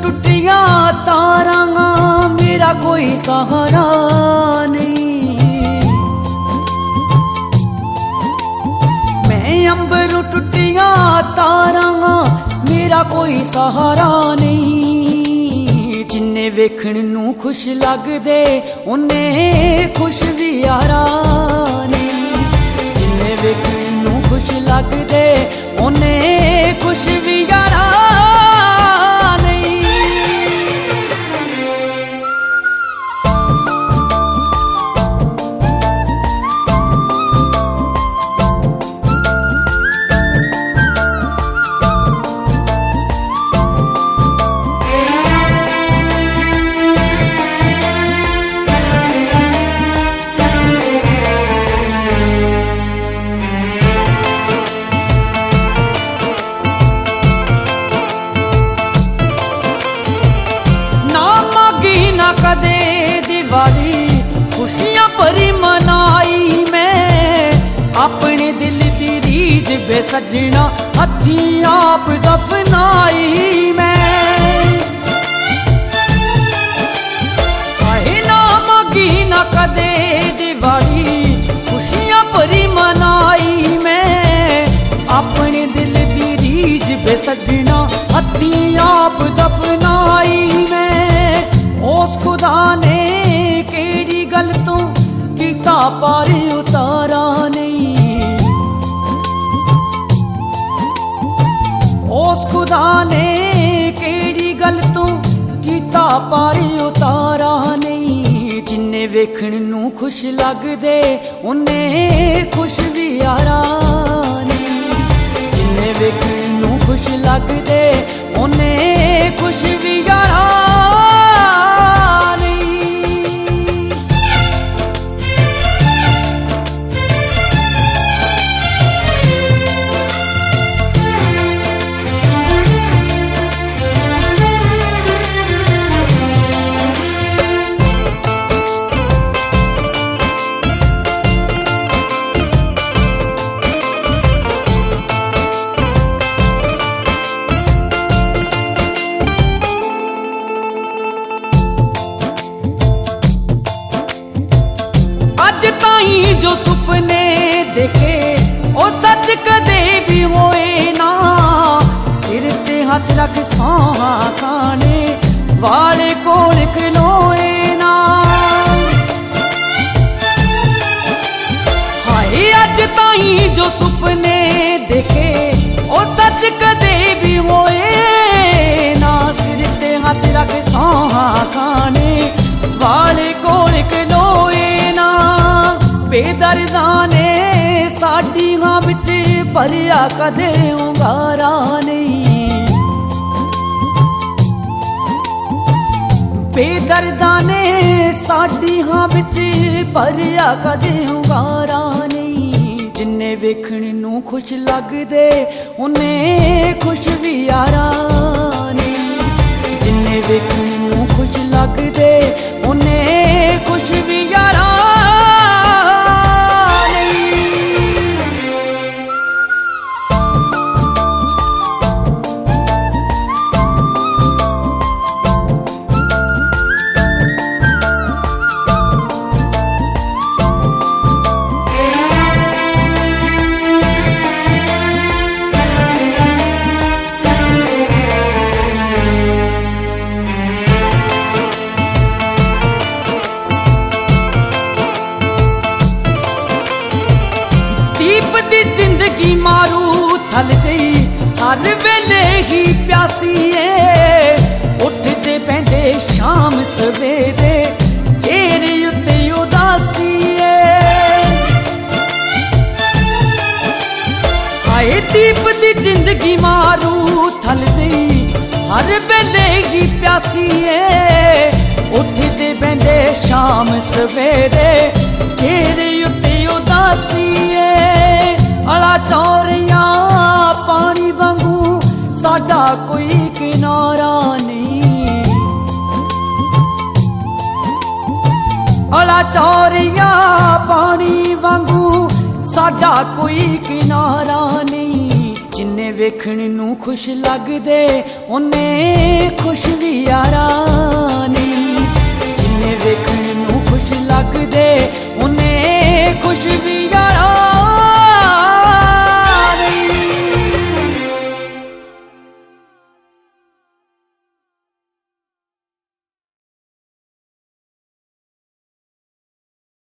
टुटियां तारां मेरा कोई सहारा नहीं। मैं अंबरों टुटियां तारां मेरा कोई सहारा नहीं। जिन्ने वेखण नूं खुश लगदे उन्ने खुश भी यारा नहीं। जिन्ने वेखण नूं खुश लगदे उन्ने खुश भी यारा नहीं। कदे दिवाली खुशियां भरी मनाई मैं अपने दिल दी रीज बेसजना हथी आप दफनाई मैं। आए ना मांगी ना कदे दिवाली खुशियां भरी मनाई मैं अपने दिल दी रीज बेसजना हथी आप दफनाई मैं। उस खुदा ने केड़ी गल तो कीता पार उतारा नहीं। उस खुदा ने केड़ी गल तो कीता पार उतारा नहीं। जिन्ने वेखण नूं खुश लगदे उन्ने खुश भी यारा नहीं। जिन्ने वेखण नूं खुश लगदे उन्ने खुश भी यारा। जो सुपने देखे ओ सच कदे भी होए ना। सिर ते हाथ रख सौहा खाने वाले कोल खलोए ना। हाय अज ताई जो सुपने देखे ओ सच कदे भी होए ना। सिर ते हाथ रख सौहा खाने वाले कोल खलोए ना। बेदर्दा ने साडियां विच भरिया कदे उंगारा नहीं। बेदर्दा ने साडियां विच भरिया कदे उंगारा नहीं। जिन्ने वेखण नूं खुश लगदे उन्ने खुश भी यारा नहीं। जिन्ने वेखण नूं खुश लगदे उन्ने खुश भी यारा। जिंदगी मारू थल जई हर वेले ही प्यासी है। उठते बहंदे शाम सवेरे चेहरे उत्ते उदासी है। हाय दीप दी जिंदगी मारू थल जई हर वेले ही प्यासी है। उठते बहंदे शाम सवेरे चेहरे उत्ते उदासी है। अला चौरिया पानी वांगू साडा कोई किनारा नहीं। अला चौरिया पानी वांगू साडा कोई किनारा नहीं। जिन्ने वेखण नूं खुश लगदे उन्ने खुश भी यारा नहीं। जिन्ने वेखण नूं खुश लगदे